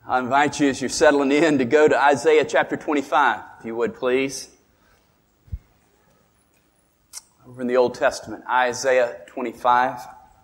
I invite you, as you're settling in, to go to Isaiah chapter 25, if you would, please. Over in the Old Testament, Isaiah 25.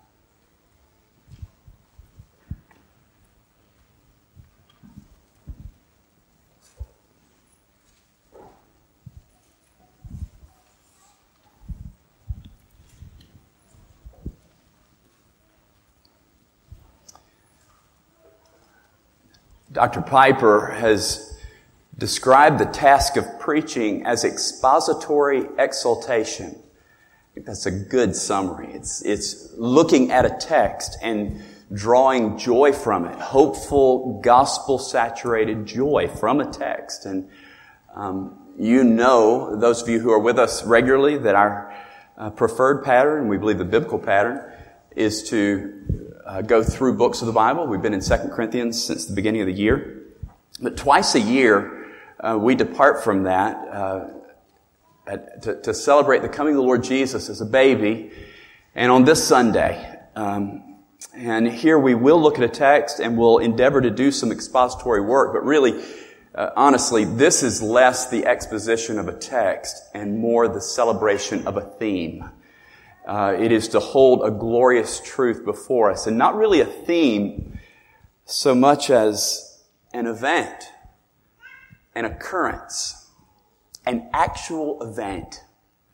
Dr. Piper has described the task of preaching as expository exaltation. I think that's a good summary. It's looking at a text and drawing joy from it, hopeful, gospel-saturated joy from a text. And you know, those of you who are with us regularly, that our preferred pattern, we believe the biblical pattern, is to go through books of the Bible. We've been in 2 Corinthians since the beginning of the year. But twice a year, we depart from that to celebrate the coming of the Lord Jesus as a baby. And on this Sunday, and here we will look at a text and we'll endeavor to do some expository work. But really, honestly, this is less the exposition of a text and more the celebration of a theme. It is to hold a glorious truth before us, and not really a theme so much as an event, an occurrence, an actual event.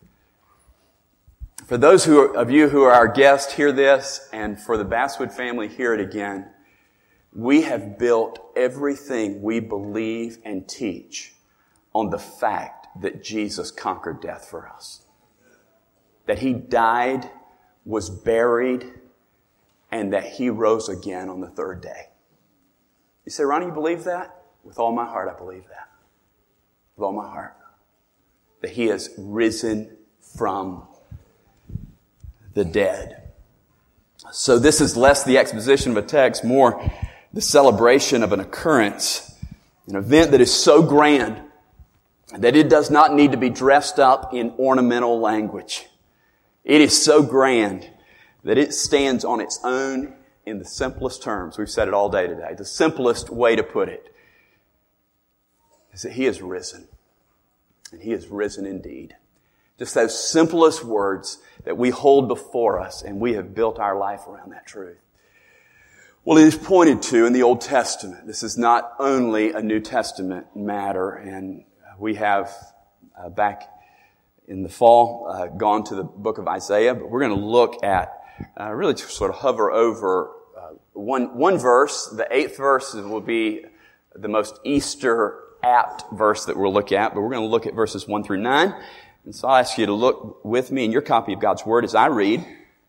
For those of you who are our guests, hear this, and for the Basswood family, hear it again. We have built everything we believe and teach on the fact that Jesus conquered death for us. That He died, was buried, and that He rose again on the third day. You say, Ronnie, you believe that? With all my heart, I believe that. With all my heart. That He has risen from the dead. So this is less the exposition of a text, more the celebration of an occurrence, an event that is so grand that it does not need to be dressed up in ornamental language. It is so grand that it stands on its own in the simplest terms. We've said it all day today. The simplest way to put it is that He is risen. And He is risen indeed. Just those simplest words that we hold before us, and we have built our life around that truth. Well, it is pointed to in the Old Testament. This is not only a New Testament matter, and we have back in the fall gone to the book of Isaiah, but we're going to look at really to sort of hover over one verse. The 8th verse will be the most Easter apt verse that we'll look at, but we're going to look at verses 1 through 9. And so I'll ask you to look with me in your copy of God's Word as I read.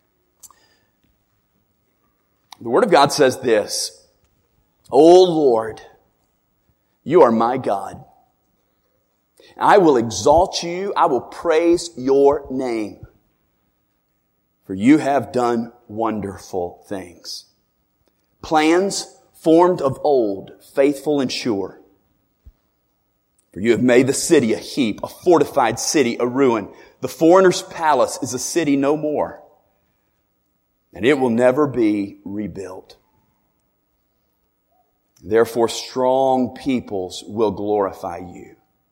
The Word of God says this: O Lord, You are my God. I will exalt You. I will praise Your name. For You have done wonderful things. Plans formed of old, faithful and sure. For You have made the city a heap, a fortified city a ruin. The foreigner's palace is a city no more, and it will never be rebuilt. Therefore, strong peoples will glorify You.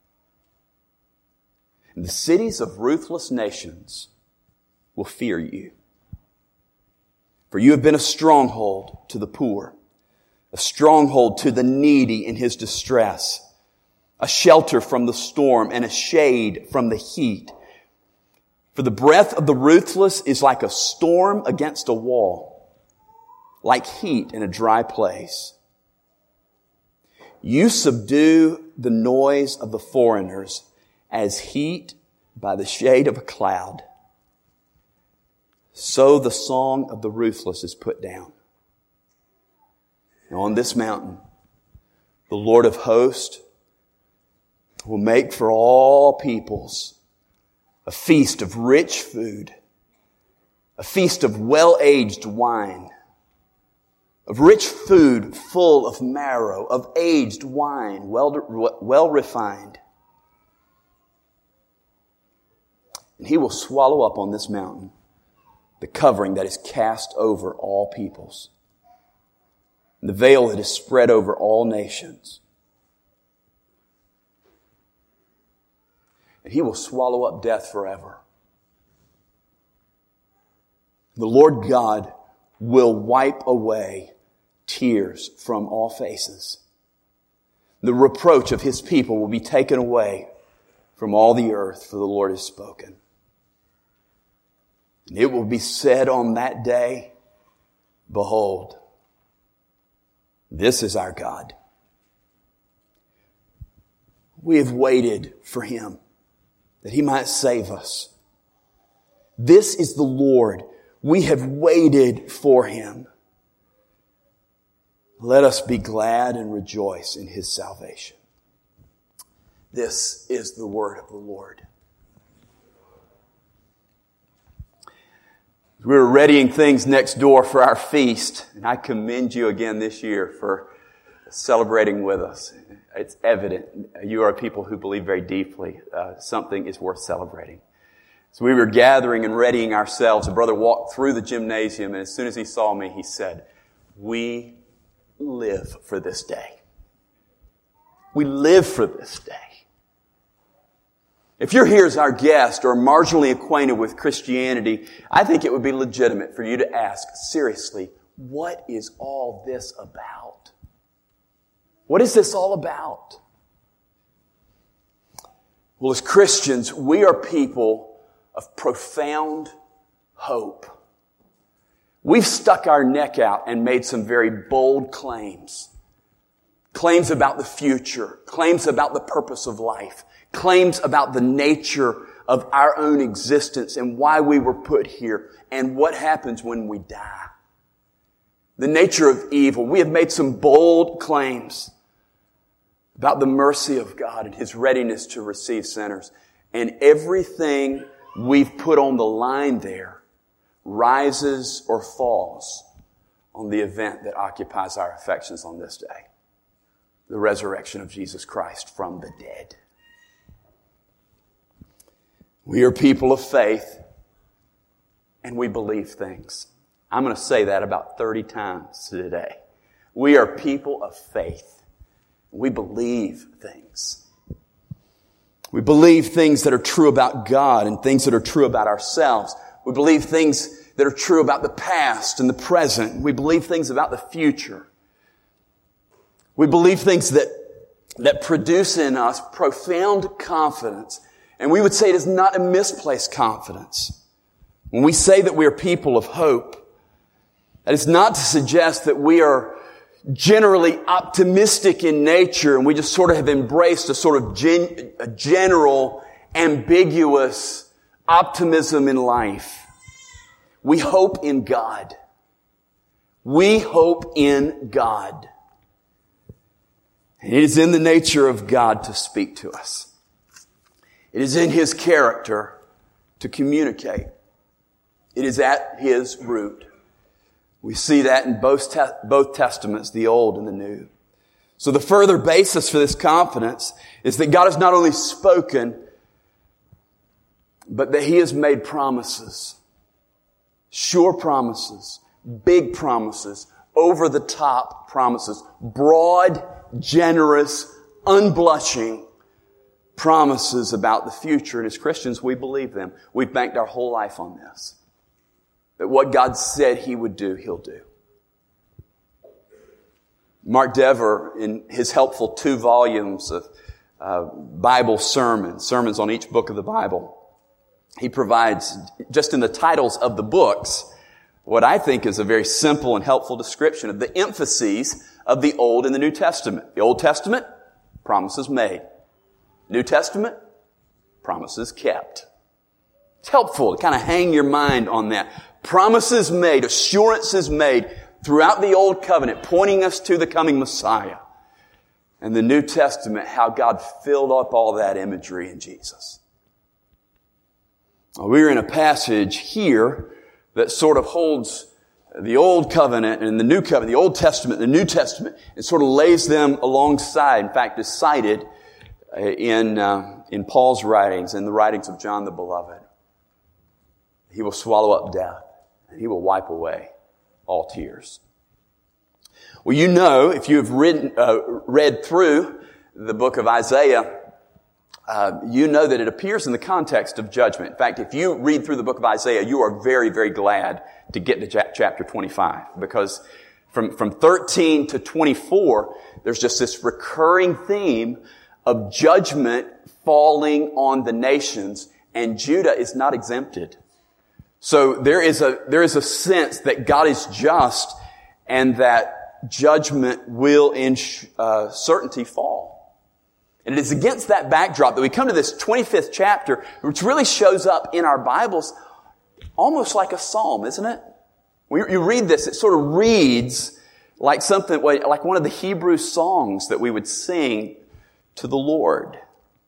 And the cities of ruthless nations will fear You. For You have been a stronghold to the poor, a stronghold to the needy in his distress, a shelter from the storm and a shade from the heat. For the breath of the ruthless is like a storm against a wall, like heat in a dry place. You subdue the noise of the foreigners as heat by the shade of a cloud. So the song of the ruthless is put down. And on this mountain, the Lord of hosts will make for all peoples a feast of rich food, a feast of well-aged wine, of rich food full of marrow, of aged wine, well refined. And He will swallow up on this mountain the covering that is cast over all peoples. the veil that is spread over all nations. And He will swallow up death forever. The Lord God will wipe away tears from all faces. The reproach of His people will be taken away from all the earth, for the Lord has spoken. And it will be said on that day, behold, this is our God. We have waited for Him, that He might save us. This is the Lord. We have waited for Him. Let us be glad and rejoice in His salvation. This is the word of the Lord. We were readying things next door for our feast, and I commend you again this year for celebrating with us. It's evident you are people who believe very deeply something is worth celebrating. So we were gathering and readying ourselves. A brother walked through the gymnasium, and as soon as he saw me, he said, "We live for this day. We live for this day." If you're here as our guest or marginally acquainted with Christianity, I think it would be legitimate for you to ask, seriously, what is all this about? What is this all about? Well, as Christians, we are people of profound hope. We've stuck our neck out and made some very bold claims. Claims about the future, claims about the purpose of life, claims about the nature of our own existence and why we were put here and what happens when we die. The nature of evil. We have made some bold claims about the mercy of God and His readiness to receive sinners. And everything we've put on the line there rises or falls on the event that occupies our affections on this day. The resurrection of Jesus Christ from the dead. We are people of faith, and we believe things. I'm going to say that about 30 times today. We are people of faith. We believe things. We believe things that are true about God and things that are true about ourselves. We believe things that are true about the past and the present. We believe things about the future. We believe things that produce in us profound confidence. And we would say it is not a misplaced confidence. When we say that we are people of hope, that is not to suggest that we are generally optimistic in nature and we just sort of have embraced a sort of a general, ambiguous optimism in life. We hope in God. We hope in God. And it is in the nature of God to speak to us. It is in His character to communicate. It is at His root. We see that in both Testaments, the Old and the New. So the further basis for this confidence is that God has not only spoken, but that He has made promises. Sure promises. Big promises. Over-the-top promises. Broad, generous, unblushing promises about the future. And as Christians, we believe them. We've banked our whole life on this. That what God said He would do, He'll do. Mark Dever, in his helpful 2 volumes of Bible sermons on each book of the Bible, he provides, just in the titles of the books, what I think is a very simple and helpful description of the emphases of the Old and the New Testament. The Old Testament, promises made. New Testament, promises kept. It's helpful to kind of hang your mind on that. Promises made, assurances made throughout the Old Covenant, pointing us to the coming Messiah. And the New Testament, how God filled up all that imagery in Jesus. We're in a passage here that sort of holds the Old Covenant and the New Covenant, the Old Testament and the New Testament, and sort of lays them alongside. In fact, is cited in Paul's writings, in the writings of John the Beloved. He will swallow up death, and He will wipe away all tears. Well, you know, if you have read through the book of Isaiah, you know that it appears in the context of judgment. In fact, if you read through the book of Isaiah, you are very, very glad to get to chapter 25, because from 13 to 24, there's just this recurring theme of judgment falling on the nations, and Judah is not exempted. So there is a sense that God is just and that judgment will in certainty fall. And it is against that backdrop that we come to this 25th chapter, which really shows up in our Bibles almost like a psalm, isn't it? When you read this, it sort of reads like something, like one of the Hebrew songs that we would sing to the Lord.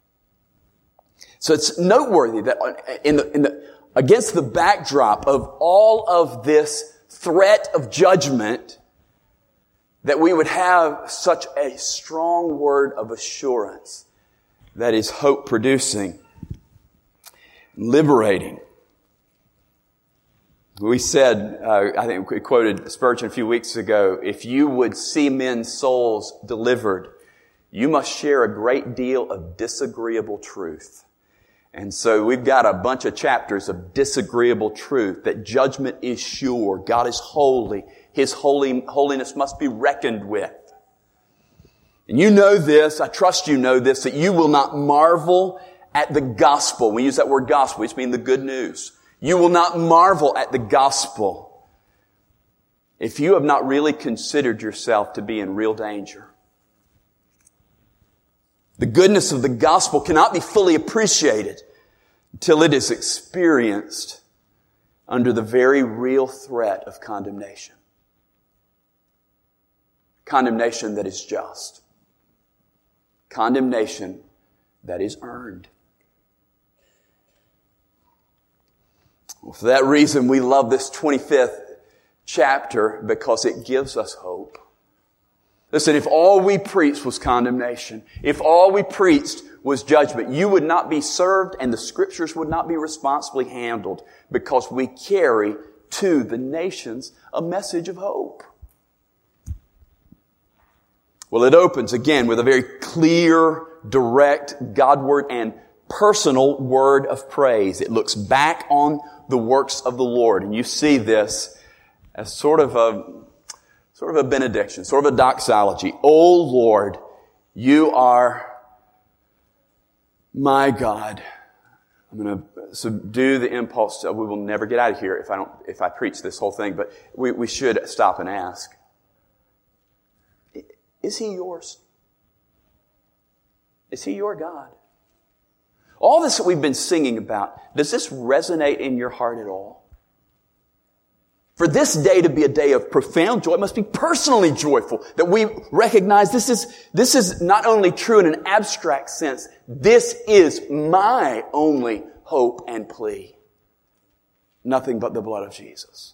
So it's noteworthy that against the backdrop of all of this threat of judgment, that we would have such a strong word of assurance that is hope-producing, liberating. We said, I think we quoted Spurgeon a few weeks ago, if you would see men's souls delivered, you must share a great deal of disagreeable truth. And so we've got a bunch of chapters of disagreeable truth, that judgment is sure, God is holy, His holiness must be reckoned with. And you know this, I trust you know this, that you will not marvel at the gospel. We use that word gospel, which means the good news. You will not marvel at the gospel if you have not really considered yourself to be in real danger. The goodness of the gospel cannot be fully appreciated until it is experienced under the very real threat of condemnation. Condemnation that is just. Condemnation that is earned. Well, for that reason, we love this 25th chapter, because it gives us hope. Listen, if all we preached was condemnation, if all we preached was judgment, you would not be served and the Scriptures would not be responsibly handled, because we carry to the nations a message of hope. Well, it opens again with a very clear, direct, Godward and personal word of praise. It looks back on the works of the Lord, and you see this as sort of a benediction, sort of a doxology. O Lord, you are my God. I'm going to subdue the impulse. We will never get out of here if I preach this whole thing, but we should stop and ask, is He yours? Is He your God? All this that we've been singing about, does this resonate in your heart at all? For this day to be a day of profound joy, it must be personally joyful, that we recognize this is not only true in an abstract sense, this is my only hope and plea. Nothing but the blood of Jesus.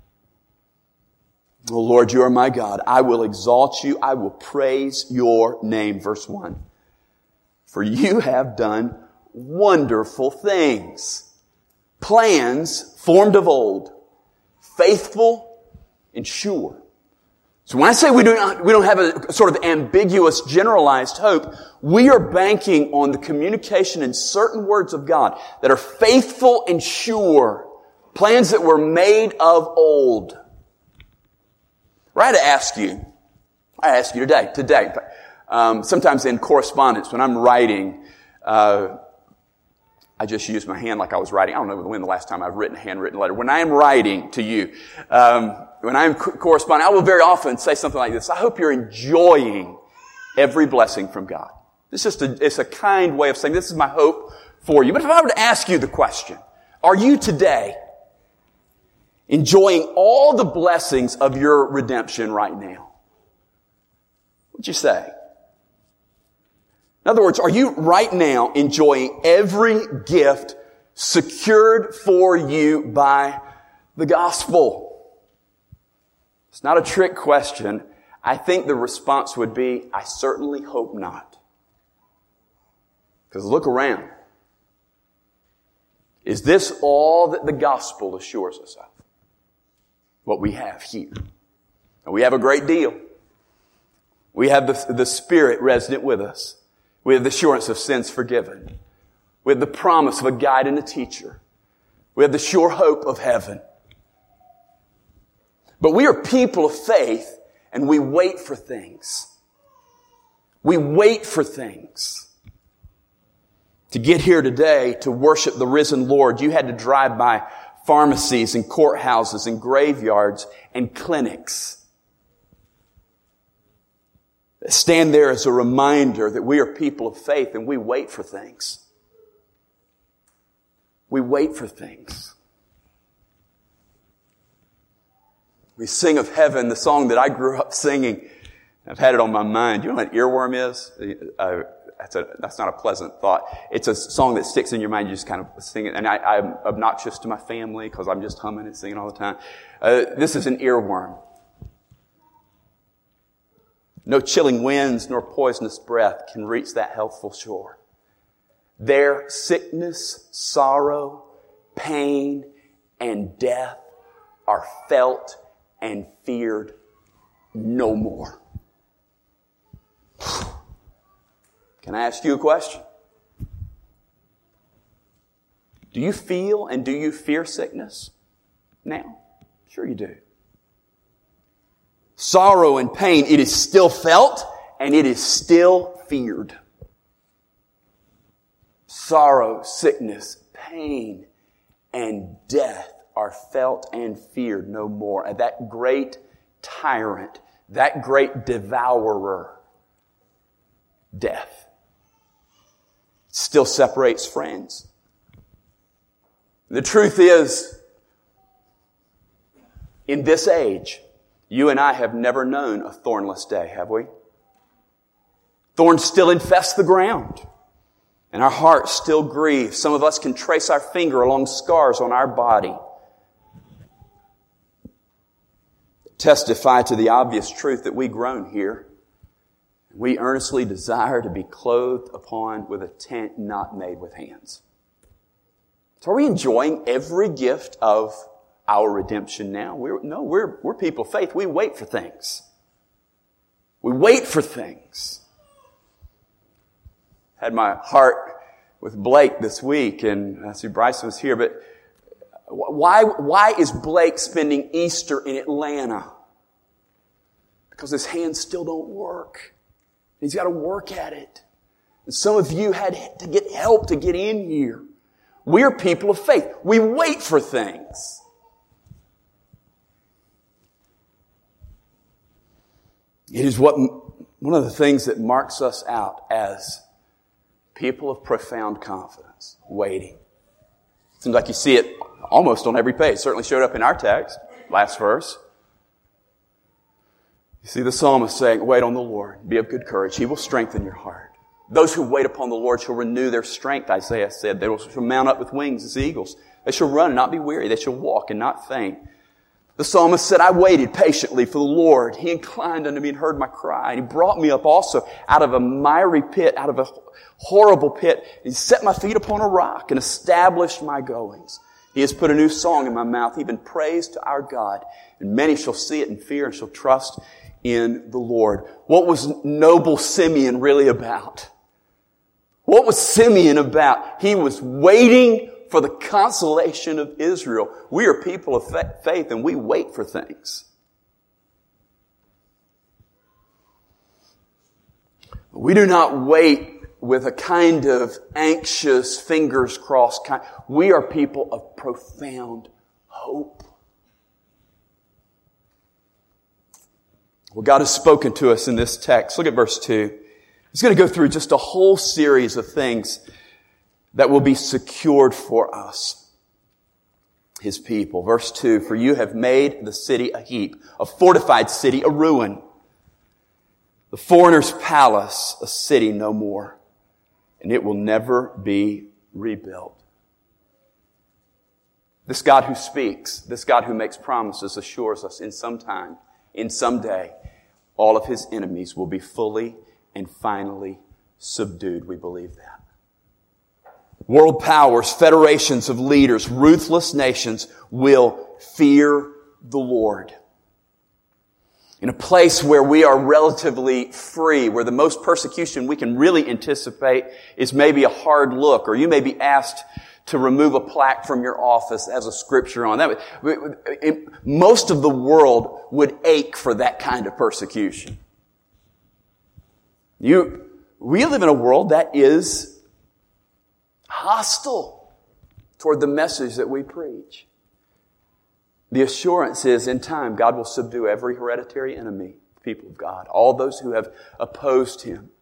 Oh Lord, you are my God. I will exalt you. I will praise your name. Verse 1. For you have done wonderful things. Plans formed of old. Faithful and sure. So when I say we don't have a sort of ambiguous, generalized hope, we are banking on the communication in certain words of God that are faithful and sure. Plans that were made of old. I ask you today, sometimes in correspondence, when I'm writing, I just use my hand like I was writing. I don't know when the last time I've written a handwritten letter. When I am writing to you, when I am corresponding, I will very often say something like this. I hope you're enjoying every blessing from God. It's a kind way of saying this is my hope for you. But if I were to ask you the question, are you today enjoying all the blessings of your redemption right now? What'd you say? In other words, are you right now enjoying every gift secured for you by the gospel? It's not a trick question. I think the response would be, I certainly hope not. Because look around. Is this all that the gospel assures us of? What we have here? And we have a great deal. We have the Spirit resident with us. We have the assurance of sins forgiven. We have the promise of a guide and a teacher. We have the sure hope of heaven. But we are people of faith, and we wait for things. We wait for things. To get here today to worship the risen Lord, you had to drive by pharmacies and courthouses and graveyards and clinics. Stand there as a reminder that we are people of faith and we wait for things. We wait for things. We sing of heaven, the song that I grew up singing. I've had it on my mind. Do you know what an earworm is? That's not a pleasant thought. It's a song that sticks in your mind. You just kind of sing it. And I'm obnoxious to my family because I'm just humming and singing all the time. This is an earworm. No chilling winds nor poisonous breath can reach that healthful shore. There, sickness, sorrow, pain, and death are felt and feared no more. Can I ask you a question? Do you feel and do you fear sickness now? Sure you do. Sorrow and pain, it is still felt and it is still feared. Sorrow, sickness, pain, and death are felt and feared no more. And that great tyrant, that great devourer, death, still separates friends. The truth is, in this age, you and I have never known a thornless day, have we? Thorns still infest the ground, and our hearts still grieve. Some of us can trace our finger along scars on our body. Testify to the obvious truth that we groan here. We earnestly desire to be clothed upon with a tent not made with hands. So are we enjoying every gift of our redemption now? We're people of faith. We wait for things. We wait for things. Had my heart with Blake this week, and I see Bryson was here, but why is Blake spending Easter in Atlanta? Because his hands still don't work. He's got to work at it. And some of you had to get help to get in here. We're people of faith. We wait for things. It is one of the things that marks us out as people of profound confidence, waiting. Seems like you see it almost on every page. Certainly showed up in our text, last verse. You see the psalmist saying, wait on the Lord, be of good courage. He will strengthen your heart. Those who wait upon the Lord shall renew their strength, Isaiah said. They shall mount up with wings as eagles. They shall run and not be weary. They shall walk and not faint. The psalmist said, I waited patiently for the Lord. He inclined unto me and heard my cry. And He brought me up also out of a miry pit, out of a horrible pit. He set my feet upon a rock and established my goings. He has put a new song in my mouth, even praise to our God. And many shall see it and fear and shall trust in the Lord. What was noble Simeon really about? What was Simeon about? He was waiting for the consolation of Israel. We are people of faith and we wait for things. We do not wait with a kind of anxious, fingers crossed kind. We are people of profound hope. Well, God has spoken to us in this text. Look at verse 2. He's going to go through just a whole series of things that will be secured for us, His people. Verse 2, for you have made the city a heap, a fortified city, a ruin. The foreigner's palace, a city no more, and it will never be rebuilt. This God who speaks, this God who makes promises assures us in some time, in some day, all of His enemies will be fully and finally subdued. We believe that. World powers, federations of leaders, ruthless nations will fear the Lord. in a place where we are relatively free, where the most persecution we can really anticipate is maybe a hard look, or you may be asked to remove a plaque from your office as a scripture on that. Most of the world would ache for that kind of persecution. We live in a world that is hostile toward the message that we preach. The assurance is, in time, God will subdue every hereditary enemy, people of God, all those who have opposed Him.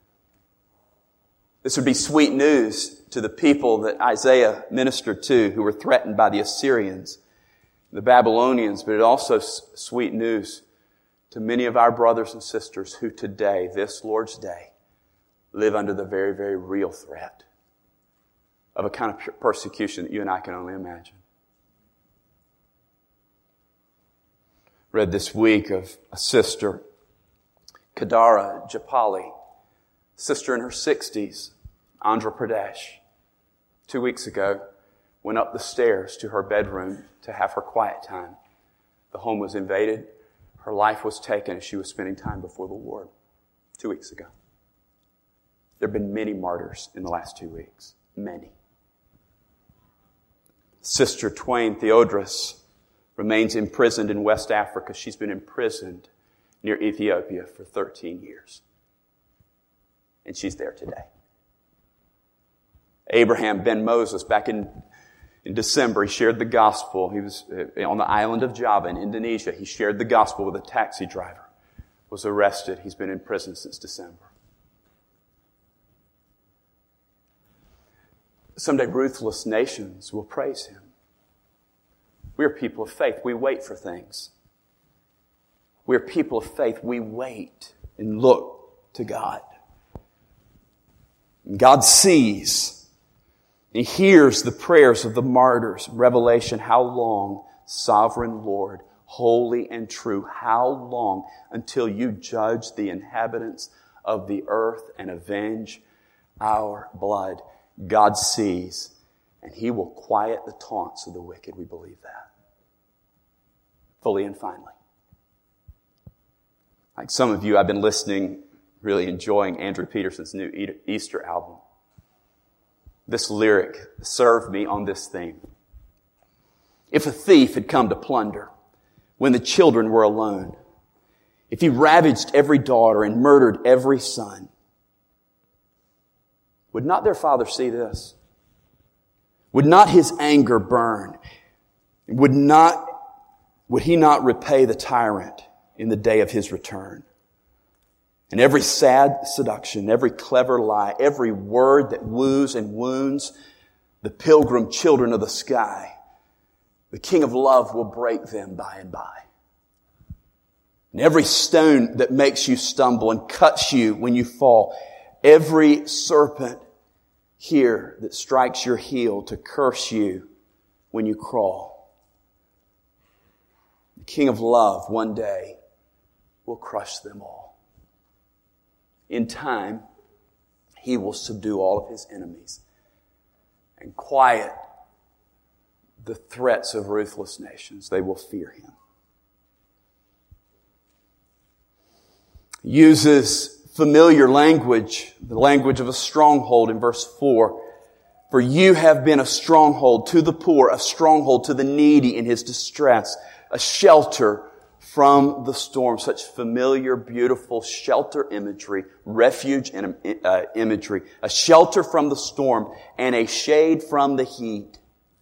This would be sweet news to the people that Isaiah ministered to, who were threatened by the Assyrians, the Babylonians, but it also sweet news to many of our brothers and sisters who today, this Lord's Day, live under the very, very real threat of a kind of persecution that you and I can only imagine. Read this week of a sister, Kadara Japali, sister in her 60s, Andhra Pradesh. 2 weeks ago, went up the stairs to her bedroom to have her quiet time. The home was invaded. Her life was taken as she was spending time before the Lord 2 weeks ago. There have been many martyrs in the last 2 weeks. Many. Sister Twain Theodorus remains imprisoned in West Africa. She's been imprisoned near Ethiopia for 13 years. And she's there today. Abraham Ben Moses, back in December, he shared the gospel. He was on the island of Java in Indonesia. He shared the gospel with a taxi driver. Was arrested. He's been in prison since December. Someday ruthless nations will praise Him. We are people of faith. We wait for things. We are people of faith. We wait and look to God. And God sees. He hears the prayers of the martyrs. Revelation, how long, sovereign Lord, holy and true, how long until you judge the inhabitants of the earth and avenge our blood? God sees, and He will quiet the taunts of the wicked. We believe that. Fully and finally. Like some of you, I've been listening, really enjoying Andrew Peterson's new Easter album. This lyric served me on this theme. If a thief had come to plunder when the children were alone, if he ravaged every daughter and murdered every son, would not their father see this? Would not his anger burn? Would he not repay the tyrant in the day of his return? And every sad seduction, every clever lie, every word that woos and wounds the pilgrim children of the sky, the King of love will break them by and by. And every stone that makes you stumble and cuts you when you fall, every serpent here that strikes your heel to curse you when you crawl, the King of love one day will crush them all. In time, He will subdue all of His enemies and quiet the threats of ruthless nations. They will fear Him. He uses familiar language, the language of a stronghold in verse 4. For you have been a stronghold to the poor, a stronghold to the needy in his distress, a shelter from the storm. Such familiar, beautiful shelter imagery, refuge imagery. A shelter from the storm and a shade from the heat.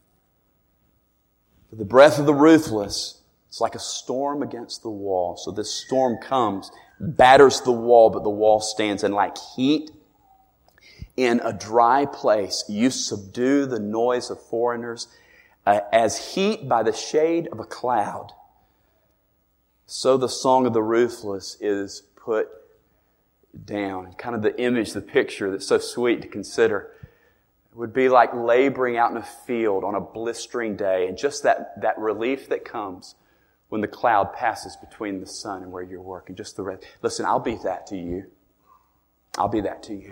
For the breath of the ruthless, it's like a storm against the wall. So this storm comes, batters the wall, but the wall stands. And like heat in a dry place, you subdue the noise of foreigners. As heat by the shade of a cloud, so the song of the ruthless is put down. Kind of the image, the picture that's so sweet to consider. It would be like laboring out in a field on a blistering day, and just that relief that comes when the cloud passes between the sun and where you're working. Just the rest. Listen, I'll be that to you. I'll be that to you.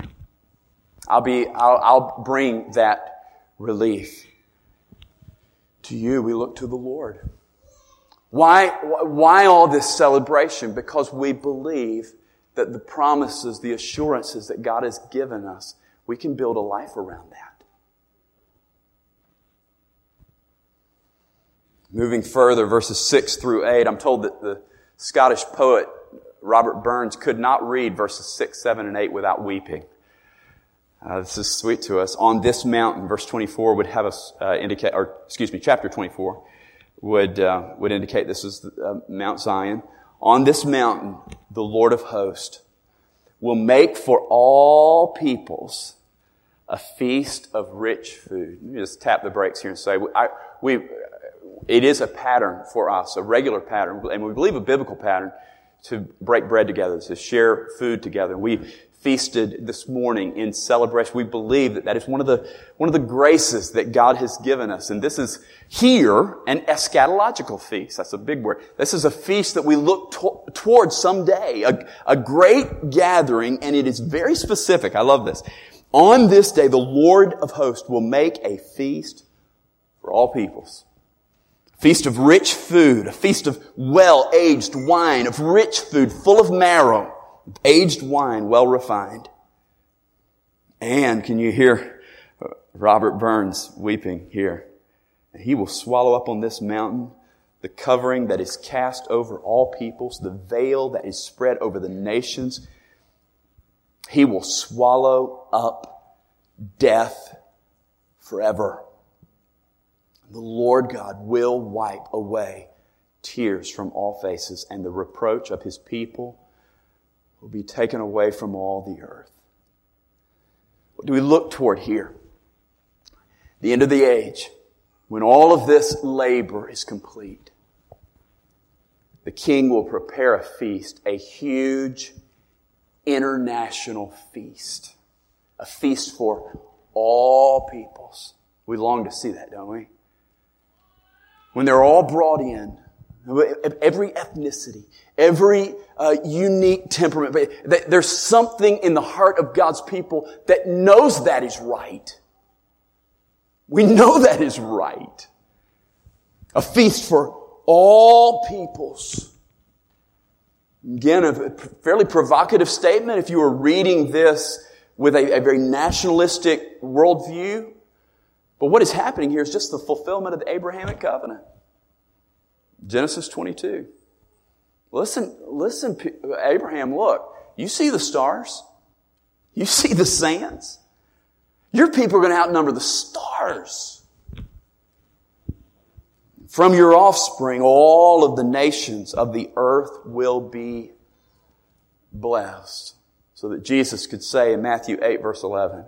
I'll bring that relief to you. We look to the Lord. Why all this celebration? Because we believe that the promises, the assurances that God has given us, we can build a life around that. Moving further, verses 6 through 8, I'm told that the Scottish poet Robert Burns could not read verses 6, 7, and 8 without weeping. This is sweet to us. On this mountain, verse 24 would have us chapter 24 would indicate this is Mount Zion. On this mountain, the Lord of hosts will make for all peoples a feast of rich food. Let me just tap the brakes here and say, it is a pattern for us, a regular pattern, and we believe a biblical pattern, to break bread together, to share food together. We feasted this morning in celebration. We believe that is one of the graces that God has given us. And this is here an eschatological feast. That's a big word. This is a feast that we look towards someday. A great gathering, and it is very specific. I love this. On this day, the Lord of hosts will make a feast for all peoples. Feast of rich food, a feast of well-aged wine, of rich food full of marrow, aged wine, well refined. And can you hear Robert Burns weeping here? He will swallow up on this mountain the covering that is cast over all peoples, the veil that is spread over the nations. He will swallow up death forever. The Lord God will wipe away tears from all faces, and the reproach of His people will be taken away from all the earth. What do we look toward here? The end of the age, when all of this labor is complete, the King will prepare a feast, a huge international feast, a feast for all peoples. We long to see that, don't we? When they're all brought in, every ethnicity, every unique temperament, there's something in the heart of God's people that knows that is right. We know that is right. A feast for all peoples. Again, a fairly provocative statement if you were reading this with a very nationalistic worldview. But what is happening here is just the fulfillment of the Abrahamic covenant. Genesis 22. Listen, Abraham, look. You see the stars? You see the sands? Your people are going to outnumber the stars. From your offspring, all of the nations of the earth will be blessed. So that Jesus could say in Matthew 8, verse 11,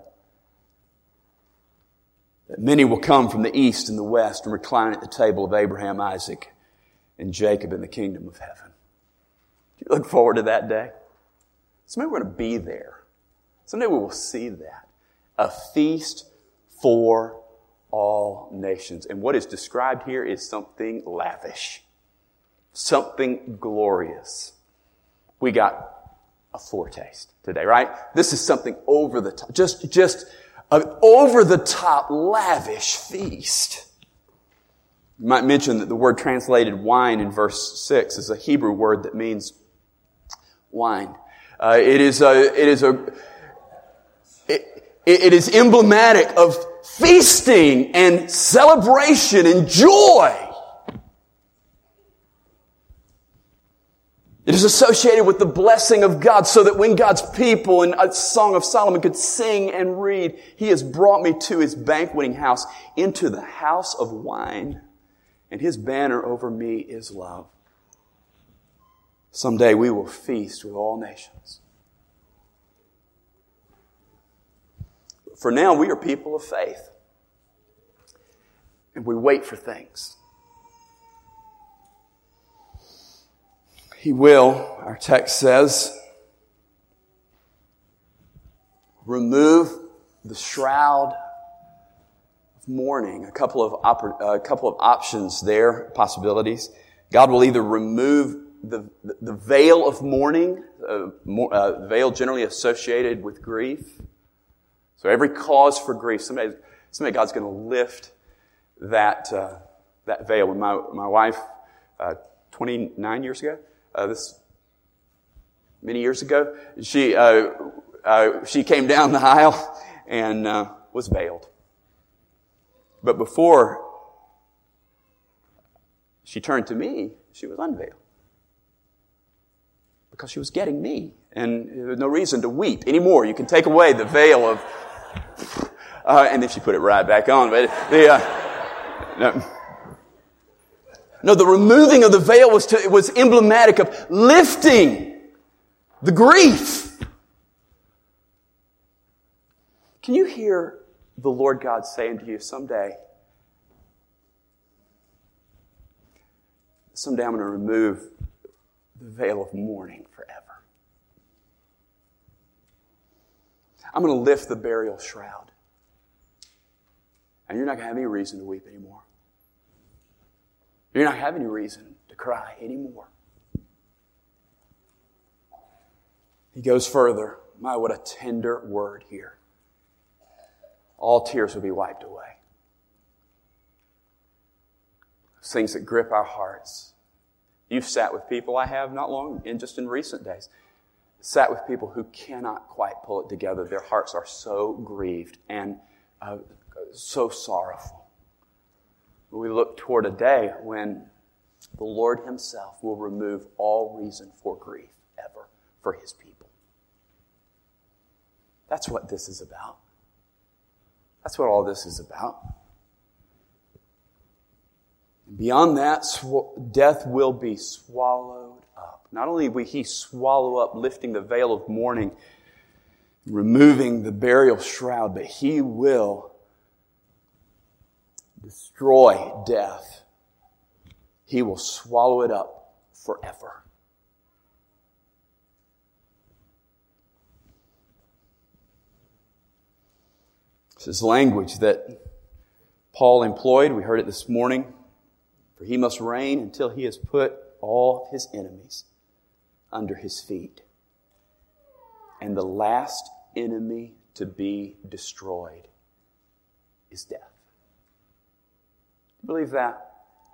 that many will come from the east and the west and recline at the table of Abraham, Isaac, and Jacob in the kingdom of heaven. Do you look forward to that day? Someday we're going to be there. Someday we will see that. A feast for all nations. And what is described here is something lavish. Something glorious. We got a foretaste today, right? This is something over the top. Just an over-the-top, lavish feast. You might mention that the word translated wine in verse 6 is a Hebrew word that means wine. It is emblematic of feasting and celebration and joy. It is associated with the blessing of God, so that when God's people in a Song of Solomon could sing and read, He has brought me to His banqueting house, into the house of wine, and His banner over me is love. Someday we will feast with all nations. For now, we are people of faith, and we wait for things. He will, our text says, remove the shroud of mourning. A couple of options there, possibilities. God will either remove the veil of mourning, veil generally associated with grief. So every cause for grief, someday God's going to lift that veil. When my wife 29 years ago, many years ago, she came down the aisle and was veiled. But before she turned to me, she was unveiled. Because she was getting me. And there was no reason to weep anymore. You can take away the veil of... and then she put it right back on. But no, the removing of the veil was emblematic of lifting the grief. Can you hear the Lord God saying to you someday, I'm going to remove the veil of mourning forever. I'm going to lift the burial shroud. And you're not going to have any reason to weep anymore. You're not going to have any reason to cry anymore. He goes further. My, what a tender word here. All tears will be wiped away. Those things that grip our hearts. You've sat with people, I have not long, just in recent days, sat with people who cannot quite pull it together. Their hearts are so grieved and so sorrowful. We look toward a day when the Lord Himself will remove all reason for grief ever for His people. That's what this is about. That's what all this is about. Beyond that, death will be swallowed up. Not only will He swallow up, lifting the veil of mourning, removing the burial shroud, but He will destroy death. He will swallow it up forever. This is language that Paul employed. We heard it this morning. For He must reign until He has put all His enemies under His feet. And the last enemy to be destroyed is death. You believe that?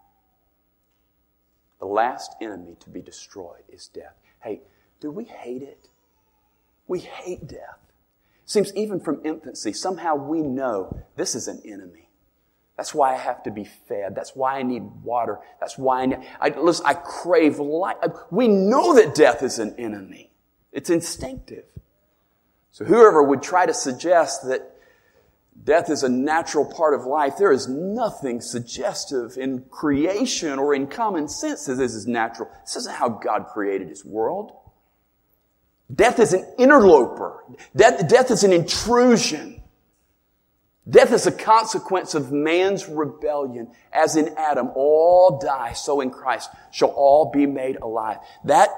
The last enemy to be destroyed is death. Hey, do we hate it? We hate death. It seems even from infancy, somehow we know this is an enemy. That's why I have to be fed. That's why I need water. That's why I crave life. We know that death is an enemy. It's instinctive. So whoever would try to suggest that death is a natural part of life, there is nothing suggestive in creation or in common sense that this is natural. This isn't how God created His world. Death is an interloper. Death is an intrusion. Death is a consequence of man's rebellion. As in Adam, all die, so in Christ shall all be made alive. That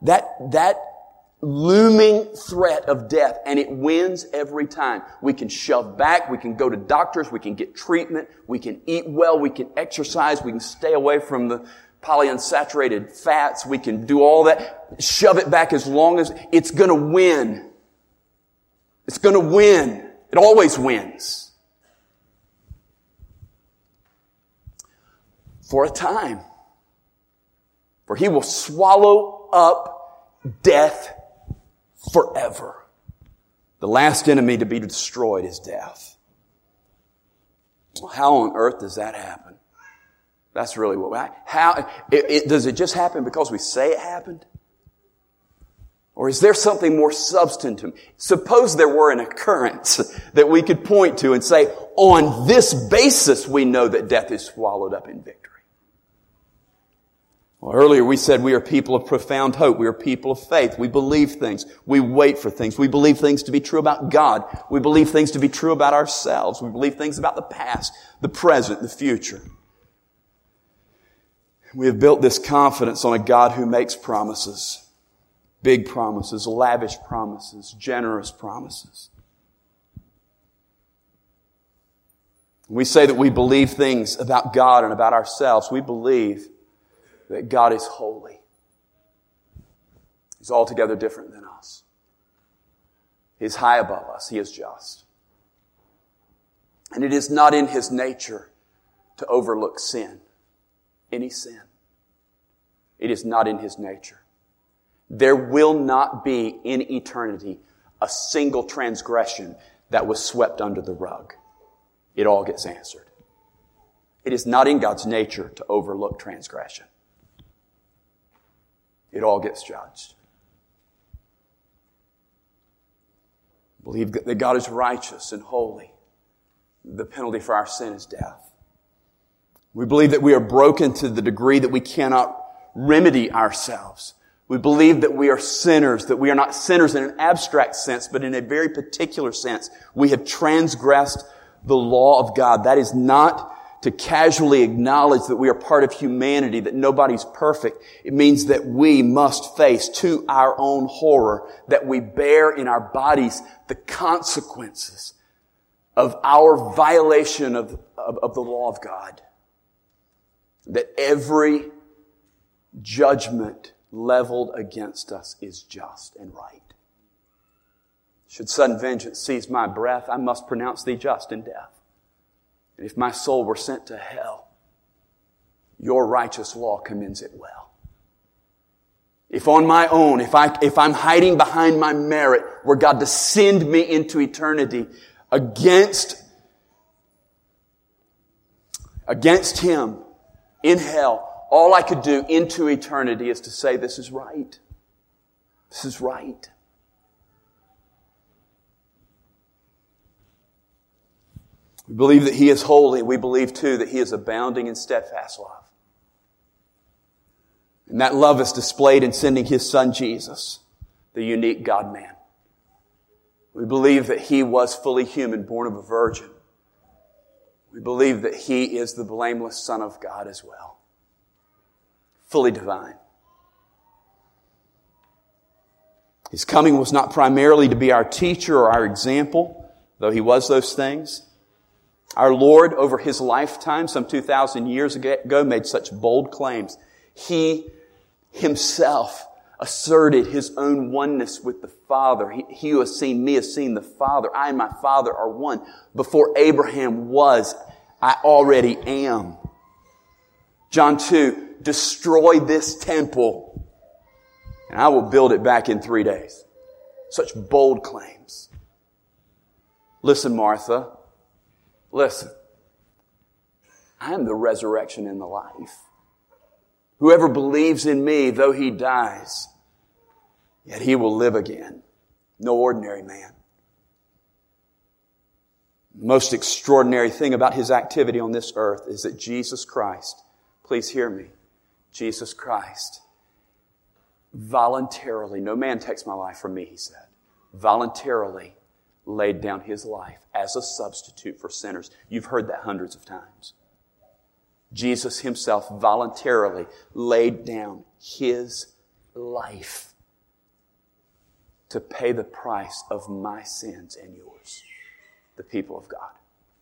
looming threat of death, and it wins every time. We can shove back, we can go to doctors, we can get treatment, we can eat well, we can exercise, we can stay away from the polyunsaturated fats, we can do all that, shove it back as long as it's going to win. It's going to win. It always wins. For a time. For He will swallow up death forever. The last enemy to be destroyed is death. Well, how on earth does that happen? That's really does it just happen because we say it happened? Or is there something more substantive? Suppose there were an occurrence that we could point to and say, on this basis we know that death is swallowed up in victory. Well, earlier we said we are people of profound hope. We are people of faith. We believe things. We wait for things. We believe things to be true about God. We believe things to be true about ourselves. We believe things about the past, the present, the future. We have built this confidence on a God who makes promises. Big promises, lavish promises, generous promises. We say that we believe things about God and about ourselves. We believe that God is holy. He's altogether different than us. He's high above us. He is just. And it is not in His nature to overlook sin, any sin. It is not in His nature to overlook sin. It is not in His nature to overlook sin, any sin. It is not in His nature to overlook sin, any sin. It is not in His nature to overlook sin, any sin. It is not in His nature to overlook sin, any sin. It is not in His nature to overlook sin, any sin. It is not in His nature to overlook sin, any sin. It is not in His nature to overlook sin, any sin. It is not in His nature to overlook sin, any sin. It is not in His nature to overlook sin, any sin. It is not in His nature to overlook sin, any sin. It is not in His nature to overlook sin, any sin. It is not in His nature to overlook sin, any sin. For a time, It is not in His nature. There will not be in eternity a single transgression that was swept under the rug. It all gets answered. It is not in God's nature to overlook transgression. It all gets judged. Believe that God is righteous and holy. The penalty for our sin is death. We believe that we are broken to the degree that we cannot remedy ourselves. We believe that we are sinners, that we are not sinners in an abstract sense, but in a very particular sense. We have transgressed the law of God. That is not to casually acknowledge that we are part of humanity, that nobody's perfect. It means that we must face, to our own horror, that we bear in our bodies the consequences of our violation of the law of God. That every judgment leveled against us is just and right. Should sudden vengeance seize my breath, I must pronounce thee just in death. And if my soul were sent to hell, your righteous law commends it well. If on my own, if I'm hiding behind my merit, were God to send me into eternity against Him in hell, all I could do into eternity is to say, this is right. This is right. We believe that He is holy. We believe, too, that He is abounding in steadfast love. And that love is displayed in sending His Son, Jesus, the unique God-man. We believe that He was fully human, born of a virgin. We believe that He is the blameless Son of God as well. Fully divine. His coming was not primarily to be our teacher or our example, though He was those things. Our Lord, over His lifetime, some 2,000 years ago, made such bold claims. He Himself asserted His own oneness with the Father. He who has seen me has seen the Father. I and my Father are one. Before Abraham was, I already am. John 2, destroy this temple, and I will build it back in 3 days. Such bold claims. Listen, Martha. Listen. I am the resurrection and the life. Whoever believes in me, though he dies, yet he will live again. No ordinary man. The most extraordinary thing about His activity on this earth is that Jesus Christ, please hear me, Jesus Christ voluntarily, no man takes my life from me, He said, voluntarily laid down His life as a substitute for sinners. You've heard that hundreds of times. Jesus Himself voluntarily laid down His life to pay the price of my sins and yours, the people of God.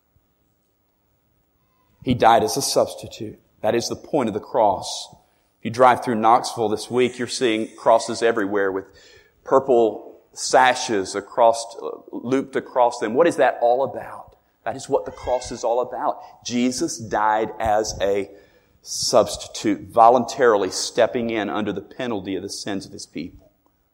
He died as a substitute. That is the point of the cross. If you drive through Knoxville this week, you're seeing crosses everywhere with purple sashes looped across them. What is that all about? That is what the cross is all about. Jesus died as a substitute, voluntarily stepping in under the penalty of the sins of His people.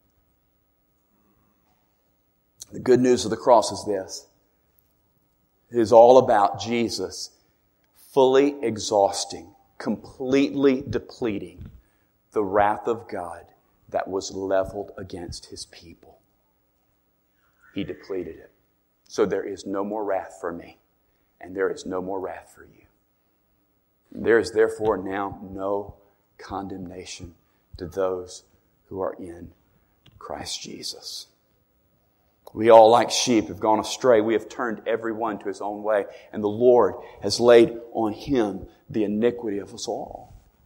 The good news of the cross is this. It is all about Jesus fully exhausting, completely depleting the wrath of God that was leveled against His people. He depleted it. So there is no more wrath for me, and there is no more wrath for you. There is therefore now no condemnation to those who are in Christ Jesus. We all, like sheep, have gone astray. We have turned every one to his own way, and the Lord has laid on Him the iniquity of us all.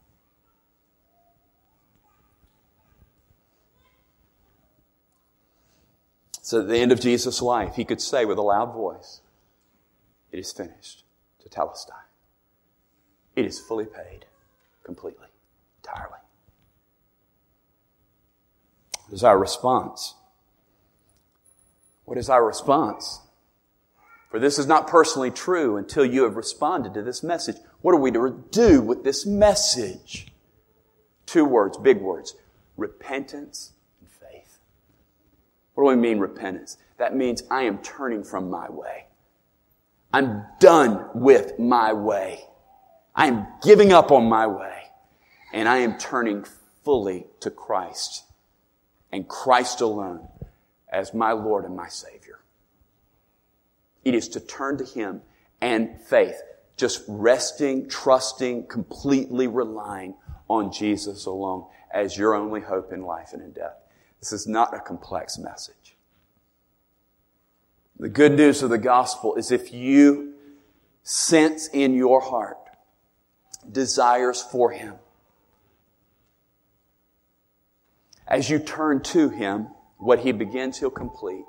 So at the end of Jesus' life, He could say with a loud voice, it is finished, tetelestai. It is fully paid, completely, entirely. What is our response? What is our response? For this is not personally true until you have responded to this message. What are we to do with this message? Two words, big words. Repentance and faith. What do I mean repentance? That means I am turning from my way. I'm done with my way. I am giving up on my way. And I am turning fully to Christ and Christ alone as my Lord and my Savior. It is to turn to Him and faith. Just resting, trusting, completely relying on Jesus alone as your only hope in life and in death. This is not a complex message. The good news of the gospel is if you sense in your heart desires for Him, as you turn to Him, what He begins, He'll complete.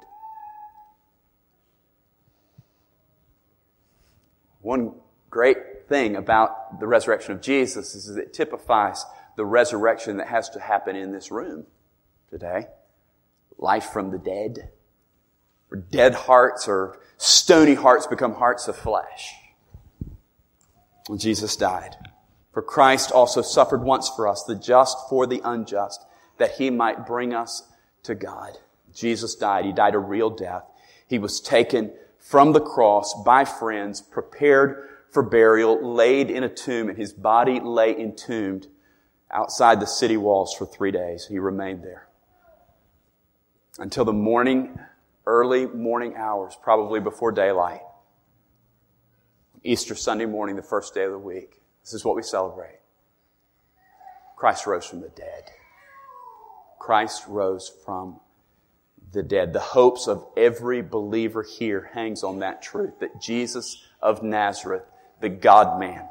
One great thing about the resurrection of Jesus is that it typifies the resurrection that has to happen in this room today. Life from the dead. Where dead hearts or stony hearts become hearts of flesh. When Jesus died. For Christ also suffered once for us, the just for the unjust, that He might bring us to God. Jesus died. He died a real death. He was taken from the cross by friends, prepared for burial, laid in a tomb, and His body lay entombed outside the city walls for 3 days. He remained there until the morning, early morning hours, probably before daylight. Easter Sunday morning, the first day of the week. This is what we celebrate. Christ rose from the dead. Christ rose from the dead. The hopes of every believer here hangs on that truth, that Jesus of Nazareth, the God-man,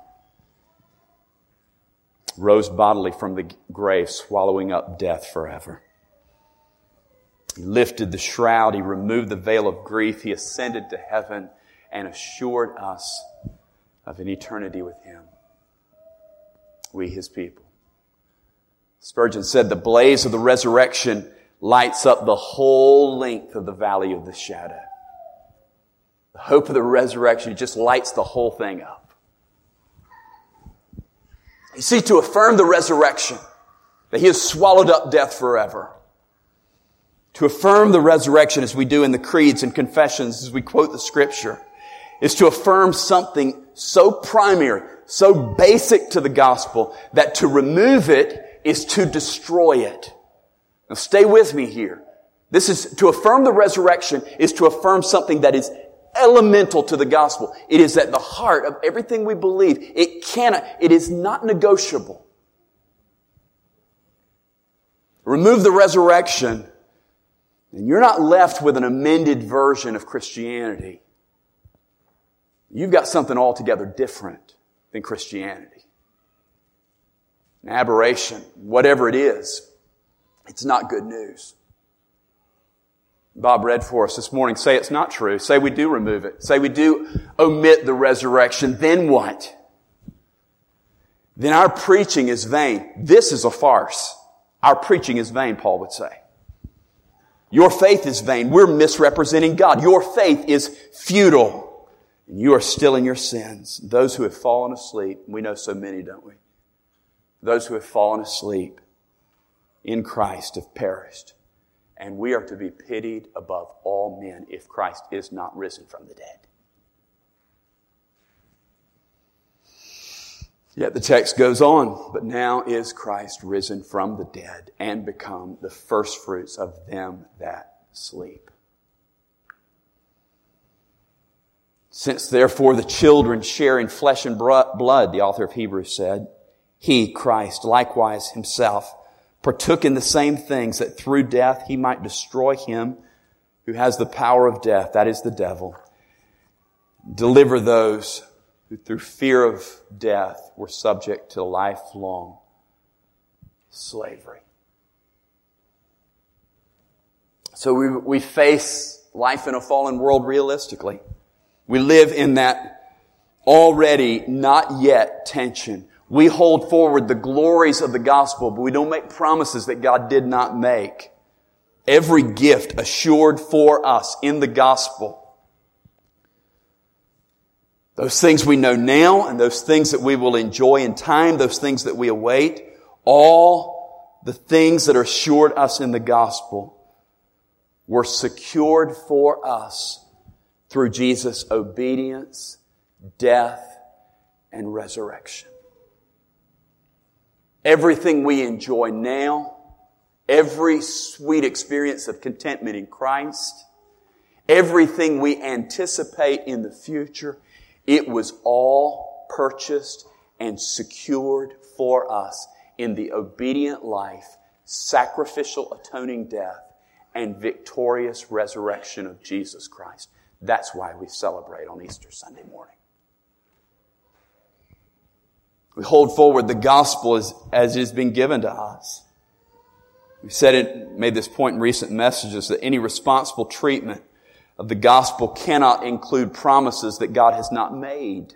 rose bodily from the grave, swallowing up death forever. He lifted the shroud. He removed the veil of grief. He ascended to heaven and assured us of an eternity with Him. We, His people. Spurgeon said, the blaze of the resurrection lights up the whole length of the valley of the shadow. The hope of the resurrection just lights the whole thing up. You see, to affirm the resurrection, that He has swallowed up death forever. To affirm the resurrection as we do in the creeds and confessions as we quote the Scripture, is to affirm something so primary, so basic to the gospel, that to remove it is to destroy it. Now stay with me here. This is, to affirm the resurrection is to affirm something that is elemental to the gospel. It is at the heart of everything we believe. It is not negotiable. Remove the resurrection, and you're not left with an amended version of Christianity. You've got something altogether different than Christianity. An aberration, whatever it is, it's not good news. Bob read for us this morning, say it's not true. Say we do remove it. Say we do omit the resurrection. Then what? Then our preaching is vain. This is a farce. Our preaching is vain, Paul would say. Your faith is vain. We're misrepresenting God. Your faith is futile. And you are still in your sins. Those who have fallen asleep, we know so many, don't we? Those who have fallen asleep in Christ have perished. And we are to be pitied above all men if Christ is not risen from the dead. Yet the text goes on, but now is Christ risen from the dead and become the firstfruits of them that sleep. Since therefore the children share in flesh and blood, the author of Hebrews said, He, Christ, likewise Himself, partook in the same things, that through death He might destroy him who has the power of death, that is the devil. Deliver those who through fear of death were subject to lifelong slavery. So we face life in a fallen world realistically. We live in that already not yet tension. We hold forward the glories of the gospel, but we don't make promises that God did not make. Every gift assured for us in the gospel. Those things we know now and those things that we will enjoy in time, those things that we await, All the things that are assured us in the gospel were secured for us through Jesus' obedience, death, and resurrection. Everything we enjoy now, every sweet experience of contentment in Christ, everything we anticipate in the future, it was all purchased and secured for us in the obedient life, sacrificial atoning death, and victorious resurrection of Jesus Christ. That's why we celebrate on Easter Sunday morning. We hold forward the gospel as it has been given to us. We've made this point in recent messages that any responsible treatment of the gospel cannot include promises that God has not made.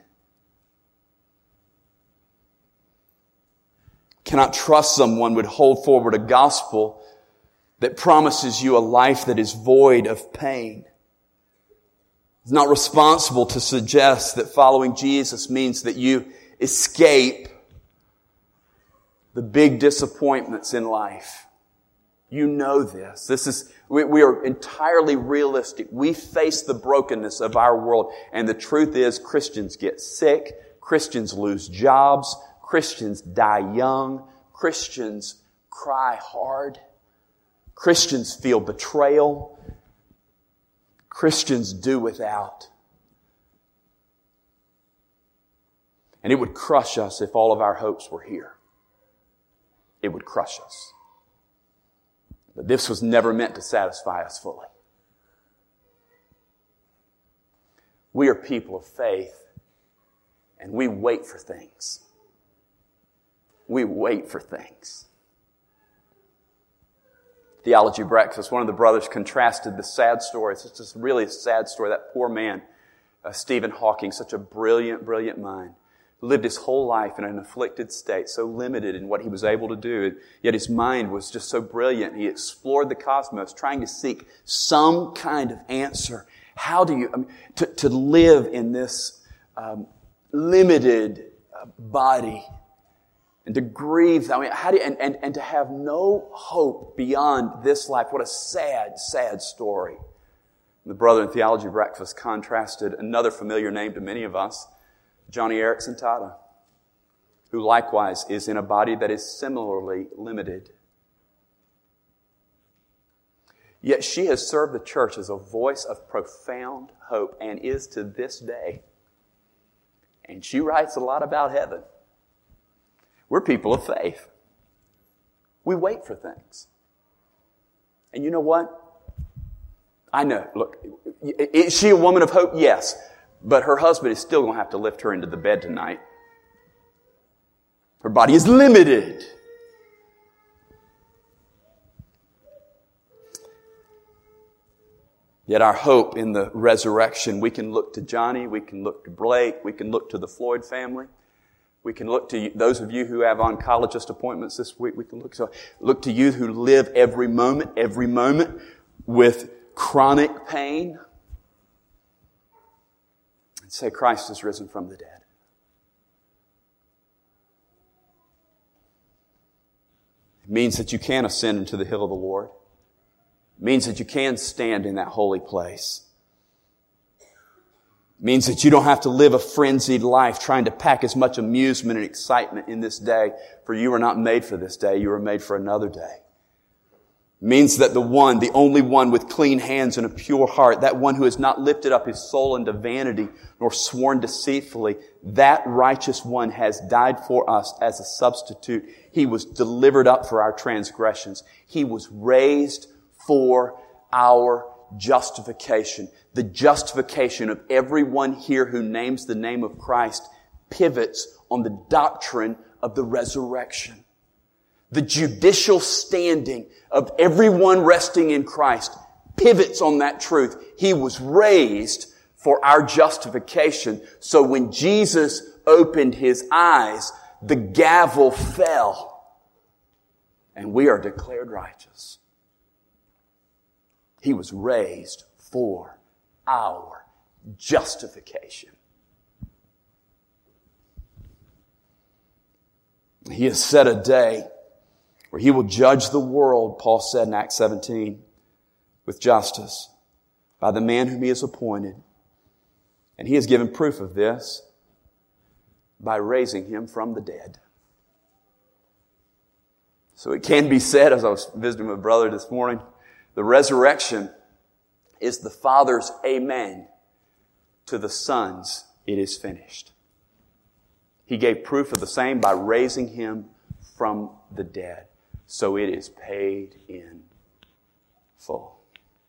Cannot trust someone would hold forward a gospel that promises you a life that is void of pain. It's not responsible to suggest that following Jesus means that you escape the big disappointments in life. You know this. We are entirely realistic. We face the brokenness of our world. And the truth is, Christians get sick. Christians lose jobs. Christians die young. Christians cry hard. Christians feel betrayal. Christians do without. And it would crush us if all of our hopes were here. It would crush us. But this was never meant to satisfy us fully. We are people of faith, and we wait for things. We wait for things. Theology breakfast, one of the brothers contrasted the sad story. It's just really a sad story. That poor man, Stephen Hawking, such a brilliant, brilliant mind, lived his whole life in an afflicted state, so limited in what he was able to do. Yet his mind was just so brilliant. He explored the cosmos, trying to seek some kind of answer. How do you, to live in this limited body and to grieve, how do you, and to have no hope beyond this life? What a sad, sad story. The brother in Theology Breakfast contrasted another familiar name to many of us, Joni Eareckson Tada, who likewise is in a body that is similarly limited. Yet she has served the church as a voice of profound hope and is to this day. And she writes a lot about heaven. We're people of faith. We wait for things. And you know what? I know. Look, is she a woman of hope? Yes. But her husband is still going to have to lift her into the bed tonight. Her body is limited. Yet our hope in the resurrection, we can look to Johnny, we can look to Blake, we can look to the Floyd family. We can look to those of you who have oncologist appointments this week. We can look to you who live every moment with chronic pain. And say, Christ is risen from the dead. It means that you can ascend into the hill of the Lord. It means that you can stand in that holy place. It means that you don't have to live a frenzied life trying to pack as much amusement and excitement in this day, for you are not made for this day. You are made for another day. It means that the only one with clean hands and a pure heart, that one who has not lifted up his soul into vanity nor sworn deceitfully, that righteous one has died for us as a substitute. He was delivered up for our transgressions. He was raised for our justification. The justification of everyone here who names the name of Christ pivots on the doctrine of the resurrection. The judicial standing of everyone resting in Christ pivots on that truth. He was raised for our justification. So when Jesus opened his eyes, the gavel fell and we are declared righteous. He was raised for our justification. He has set a day where He will judge the world, Paul said in Acts 17, with justice by the man whom He has appointed. And He has given proof of this by raising Him from the dead. So it can be said, as I was visiting my brother this morning, the resurrection is the Father's amen to the Son's it is finished. He gave proof of the same by raising Him from the dead. So it is paid in full.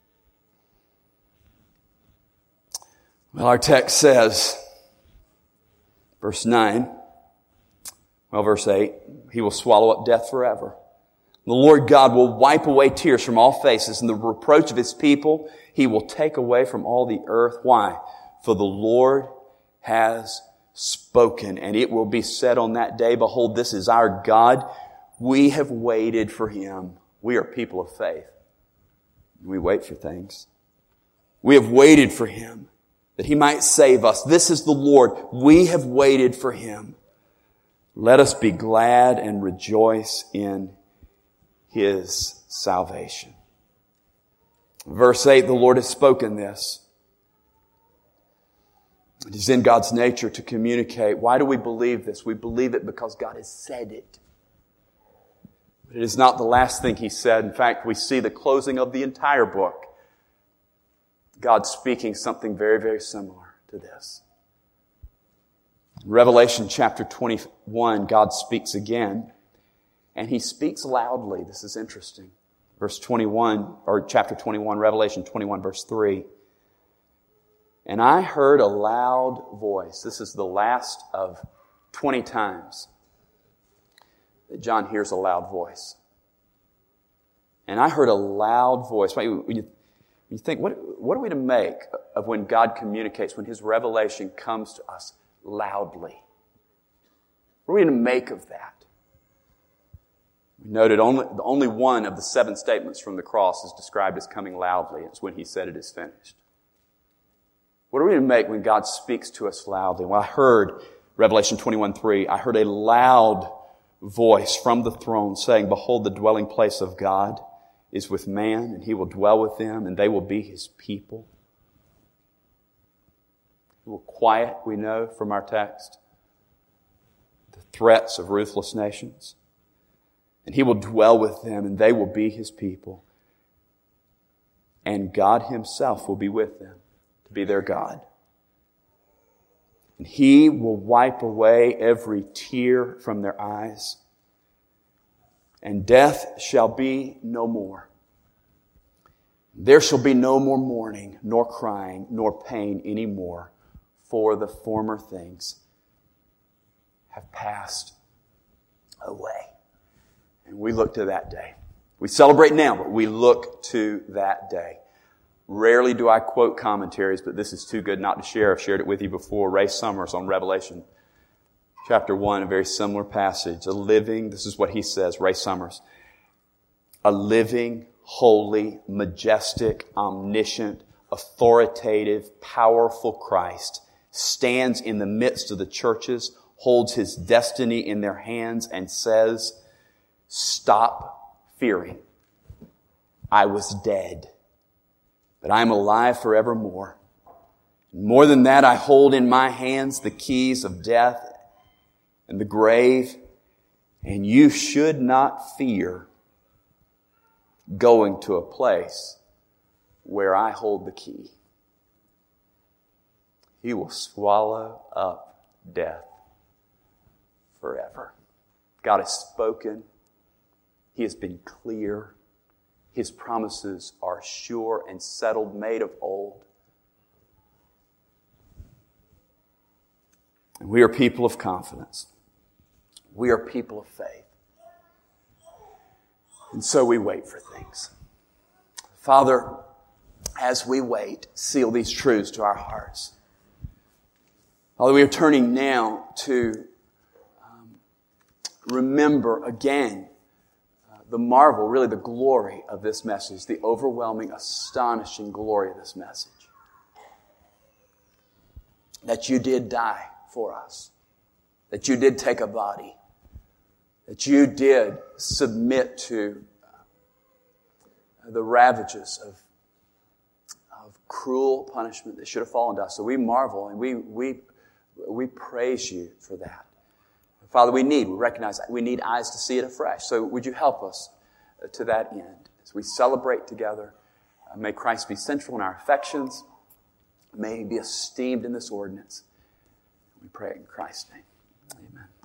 Well, our text says, verse 9, verse 8, He will swallow up death forever. The Lord God will wipe away tears from all faces, and the reproach of His people He will take away from all the earth. Why? For the Lord has spoken, and it will be said on that day, behold, this is our God. We have waited for Him. We are people of faith. We wait for things. We have waited for Him, that He might save us. This is the Lord. We have waited for Him. Let us be glad and rejoice in His salvation. Verse 8, the Lord has spoken this. It is in God's nature to communicate. Why do we believe this? We believe it because God has said it. But it is not the last thing He said. In fact, we see the closing of the entire book. God speaking something very, very similar to this. In Revelation chapter 21, God speaks again. And He speaks loudly. This is interesting. Verse 21, or chapter 21, Revelation 21, verse 3. And I heard a loud voice. This is the last of 20 times that John hears a loud voice. And I heard a loud voice. When you think, what are we to make of when God communicates, when His revelation comes to us loudly? What are we to make of that? We noted only one of the 7 statements from the cross is described as coming loudly. It's when He said it is finished. What are we to make when God speaks to us loudly? Well, I heard, Revelation 21:3, I heard a loud voice from the throne saying, behold, the dwelling place of God is with man, and He will dwell with them, and they will be His people. He will quiet, we know from our text, the threats of ruthless nations. And He will dwell with them, and they will be His people. And God Himself will be with them to be their God. And He will wipe away every tear from their eyes. And death shall be no more. There shall be no more mourning, nor crying, nor pain any more, for the former things have passed away. And we look to that day. We celebrate now, but we look to that day. Rarely do I quote commentaries, but this is too good not to share. I've shared it with you before. Ray Summers on Revelation chapter 1, a very similar passage. This is what he says, Ray Summers. A living, holy, majestic, omniscient, authoritative, powerful Christ stands in the midst of the churches, holds His destiny in their hands, and says, stop fearing. I was dead, but I am alive forevermore. More than that, I hold in my hands the keys of death and the grave, and you should not fear going to a place where I hold the key. He will swallow up death forever. God has spoken. He has been clear. His promises are sure and settled, made of old. And we are people of confidence. We are people of faith. And so we wait for things. Father, as we wait, seal these truths to our hearts. Father, we are turning now to remember again the marvel, really the glory of this message, the overwhelming, astonishing glory of this message. That you did die for us. That you did take a body. that you did submit to the ravages of cruel punishment that should have fallen to us. So we marvel and we praise you for that. Father, we recognize that we need eyes to see it afresh. So would you help us to that end as we celebrate together? May Christ be central in our affections. May He be esteemed in this ordinance. We pray in Christ's name. Amen.